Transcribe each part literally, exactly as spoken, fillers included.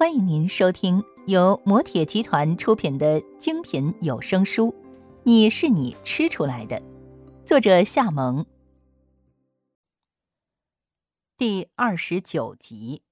欢迎您收听由摩铁集团出品的精品有声书《你是你吃出来的》，作者夏萌。第二十九集，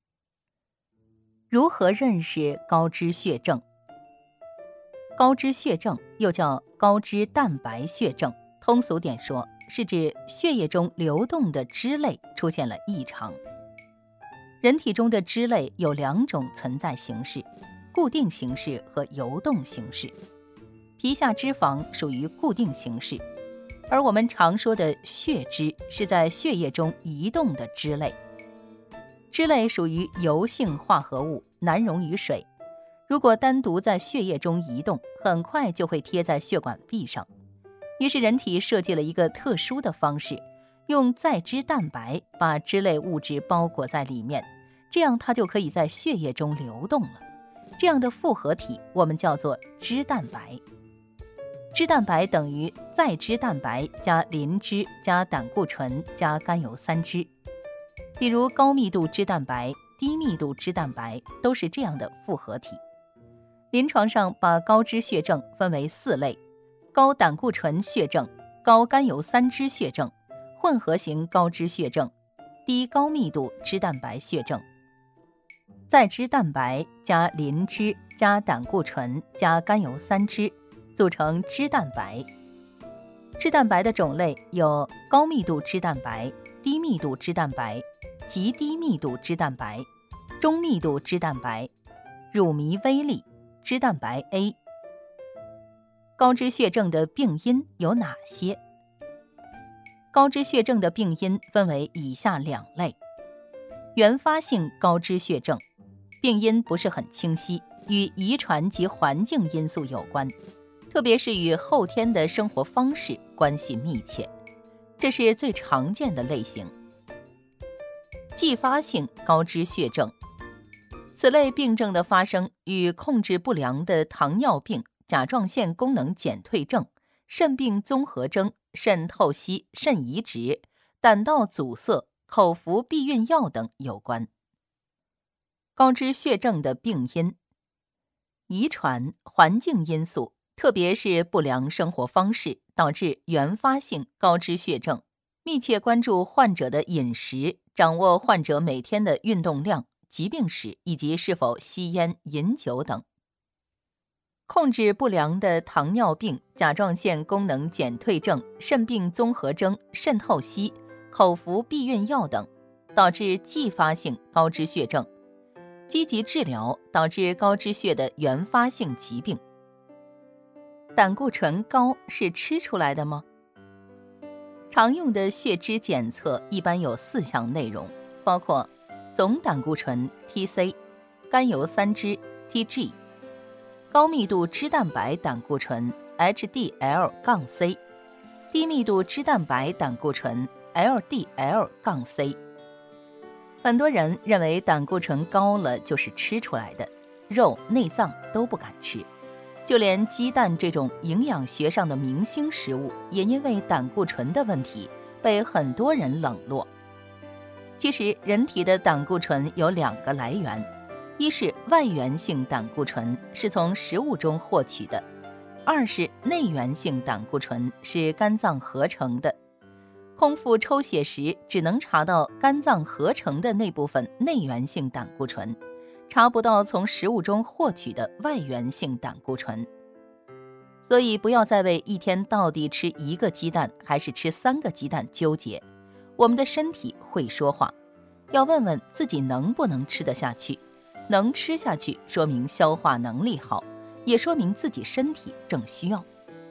如何认识高脂血症？高脂血症又叫高脂蛋白血症，通俗点说，是指血液中流动的脂类出现了异常。人体中的脂类有两种存在形式，固定形式和游动形式。皮下脂肪属于固定形式，而我们常说的血脂是在血液中移动的脂类。脂类属于油性化合物，难溶于水，如果单独在血液中移动，很快就会贴在血管壁上。于是人体设计了一个特殊的方式，用载脂蛋白把脂类物质包裹在里面，这样它就可以在血液中流动了。这样的复合体我们叫做脂蛋白。脂蛋白等于载脂蛋白加磷脂加胆固醇加甘油三酯。比如高密度脂蛋白、低密度脂蛋白都是这样的复合体。临床上把高脂血症分为四类：高胆固醇血症、高甘油三酯血症、混合型高脂血症、低高密度脂蛋白血症。载脂蛋白加磷脂加胆固醇加甘油三酯组成脂蛋白。脂蛋白的种类有高密度脂蛋白、低密度脂蛋白、极低密度脂蛋白、中密度脂蛋白、乳糜微粒、脂蛋白 A。 高脂血症的病因有哪些？高脂血症的病因分为以下两类：原发性高脂血症，病因不是很清晰，与遗传及环境因素有关，特别是与后天的生活方式关系密切，这是最常见的类型。继发性高脂血症，此类病症的发生与控制不良的糖尿病、甲状腺功能减退症、肾病综合征、肾透析、肾移植、胆道阻塞、口服避孕药等有关。高脂血症的病因，遗传、环境因素，特别是不良生活方式导致原发性高脂血症，密切关注患者的饮食，掌握患者每天的运动量、疾病史以及是否吸烟、饮酒等。控制不良的糖尿病、甲状腺功能减退症、肾病综合征、肾透析、口服避孕药等，导致继发性高脂血症。积极治疗导致高脂血的原发性疾病。胆固醇高是吃出来的吗？常用的血脂检测一般有四项内容，包括总胆固醇 T C、甘油三酯 T G、高密度脂蛋白胆固醇 H D L C、低密度脂蛋白胆固醇 L D L C。很多人认为胆固醇高了就是吃出来的，肉、内脏都不敢吃，就连鸡蛋这种营养学上的明星食物，也因为胆固醇的问题被很多人冷落。其实人体的胆固醇有两个来源，一是外源性胆固醇，是从食物中获取的；二是内源性胆固醇，是肝脏合成的。空腹抽血时只能查到肝脏合成的那部分内源性胆固醇，查不到从食物中获取的外源性胆固醇。所以不要再为一天到底吃一个鸡蛋还是吃三个鸡蛋纠结，我们的身体会说话，要问问自己能不能吃得下去。能吃下去说明消化能力好，也说明自己身体正需要。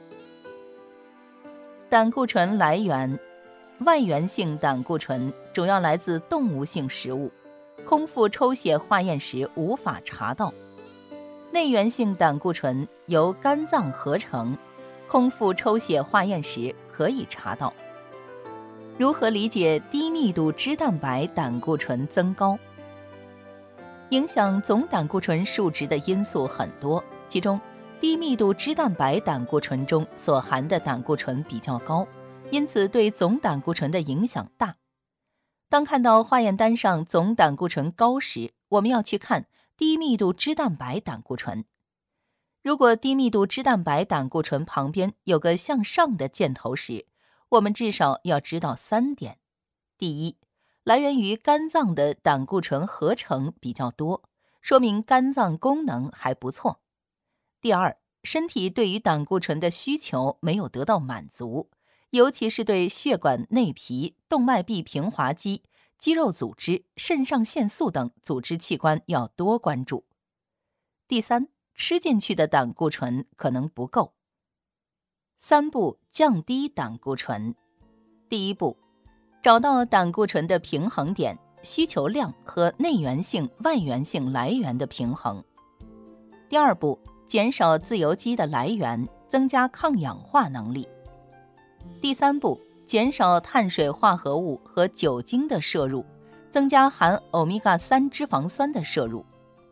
胆固醇来源，外源性胆固醇主要来自动物性食物，空腹抽血化验时无法查到；内源性胆固醇由肝脏合成，空腹抽血化验时可以查到。如何理解低密度脂蛋白胆固醇增高？影响总胆固醇数值的因素很多，其中低密度脂蛋白胆固醇中所含的胆固醇比较高，因此对总胆固醇的影响大。当看到化验单上总胆固醇高时，我们要去看低密度脂蛋白胆固醇。如果低密度脂蛋白胆固醇旁边有个向上的箭头时，我们至少要知道三点：第一，来源于肝脏的胆固醇合成比较多，说明肝脏功能还不错；第二，身体对于胆固醇的需求没有得到满足，尤其是对血管内皮、动脉壁平滑肌、肌肉组织、肾上腺素等组织器官要多关注；第三，吃进去的胆固醇可能不够。三步降低胆固醇。第一步，找到胆固醇的平衡点，需求量和内源性、外源性来源的平衡。第二步，减少自由基的来源，增加抗氧化能力。第三步，减少碳水化合物和酒精的摄入，增加含欧米伽三脂肪酸的摄入。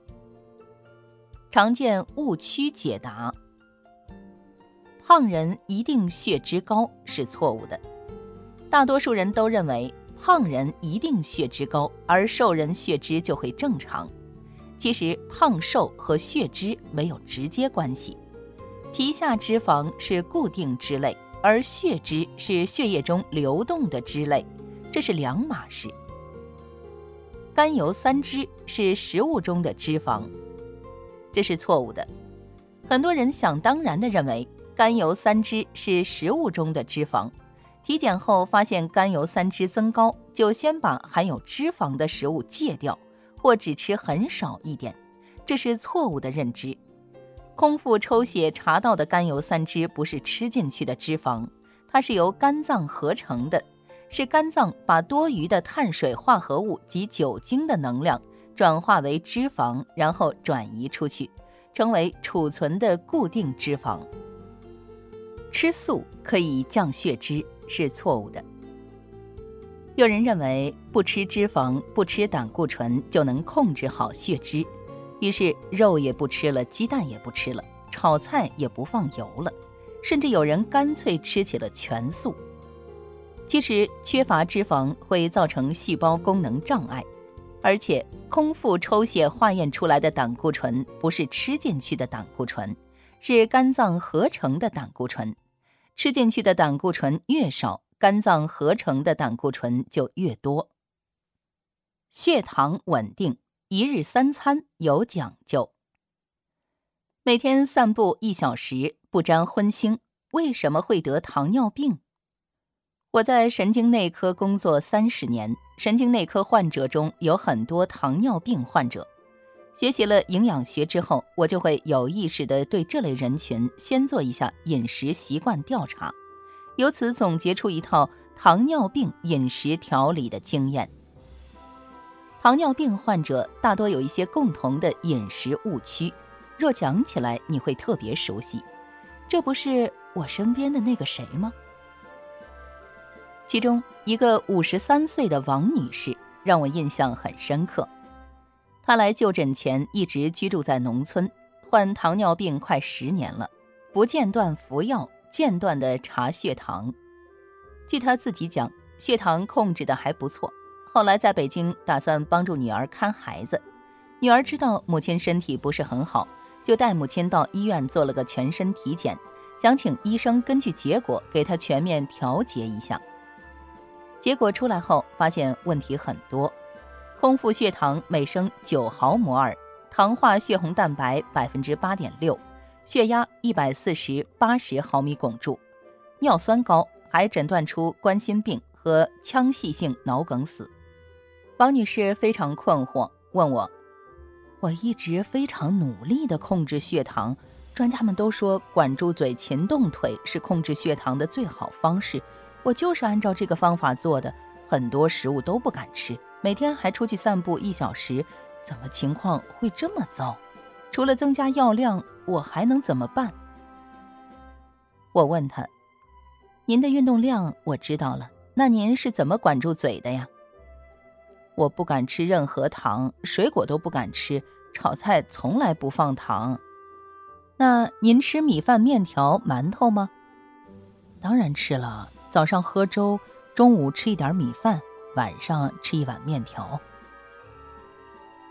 常见误区解答：胖人一定血脂高是错误的。大多数人都认为胖人一定血脂高，而瘦人血脂就会正常。其实胖瘦和血脂没有直接关系，皮下脂肪是固定脂类，而血脂是血液中流动的脂类，这是两码事。甘油三酯是食物中的脂肪，这是错误的。很多人想当然地认为甘油三酯是食物中的脂肪，体检后发现甘油三酯增高，就先把含有脂肪的食物戒掉，或只吃很少一点，这是错误的认知。空腹抽血查到的甘油三酯不是吃进去的脂肪，它是由肝脏合成的，是肝脏把多余的碳水化合物及酒精的能量转化为脂肪，然后转移出去，成为储存的固定脂肪。吃素可以降血脂是错误的。有人认为不吃脂肪、不吃胆固醇就能控制好血脂，于是肉也不吃了，鸡蛋也不吃了，炒菜也不放油了，甚至有人干脆吃起了全素。其实缺乏脂肪会造成细胞功能障碍，而且空腹抽血化验出来的胆固醇不是吃进去的胆固醇，是肝脏合成的胆固醇。吃进去的胆固醇越少，肝脏合成的胆固醇就越多。血糖稳定，一日三餐有讲究。每天散步一小时，不沾荤腥，为什么会得糖尿病？我在神经内科工作三十年，神经内科患者中有很多糖尿病患者。学习了营养学之后，我就会有意识地对这类人群先做一下饮食习惯调查，由此总结出一套糖尿病饮食调理的经验。糖尿病患者大多有一些共同的饮食误区，若讲起来你会特别熟悉，这不是我身边的那个谁吗？其中一个五十三岁的王女士让我印象很深刻。她来就诊前一直居住在农村，患糖尿病快十年了，不间断服药，间断的查血糖。据她自己讲，血糖控制的还不错。后来在北京打算帮助女儿看孩子，女儿知道母亲身体不是很好，就带母亲到医院做了个全身体检，想请医生根据结果给她全面调节一下。结果出来后发现问题很多，空腹血糖每升九毫摩尔，糖化血红蛋白 百分之八点六， 血压一百四十八十毫米汞柱，尿酸高，还诊断出冠心病和腔隙性脑梗死。王女士非常困惑，问我，我一直非常努力地控制血糖，专家们都说管住嘴勤动腿是控制血糖的最好方式，我就是按照这个方法做的，很多食物都不敢吃，每天还出去散步一小时，怎么情况会这么糟？除了增加药量，我还能怎么办？我问他，您的运动量我知道了，那您是怎么管住嘴的呀？我不敢吃任何糖，水果都不敢吃，炒菜从来不放糖。那您吃米饭、面条、馒头吗？当然吃了，早上喝粥，中午吃一点米饭，晚上吃一碗面条。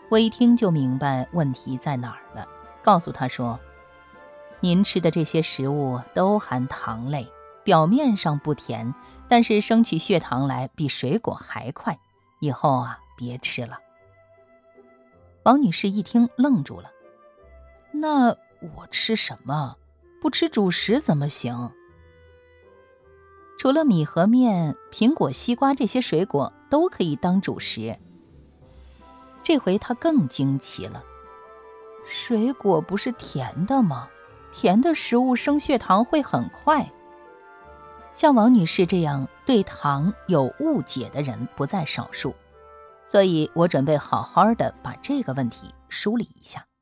我一听就明白问题在哪儿了，告诉他说，您吃的这些食物都含糖类，表面上不甜，但是升起血糖来比水果还快，以后啊别吃了。王女士一听愣住了，那我吃什么？不吃主食怎么行？除了米和面，苹果、西瓜这些水果都可以当主食。这回她更惊奇了，水果不是甜的吗？甜的食物升血糖会很快。像王女士这样对糖有误解的人不在少数，所以我准备好好的把这个问题梳理一下。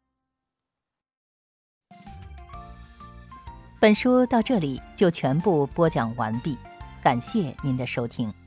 本书到这里就全部播讲完毕，感谢您的收听。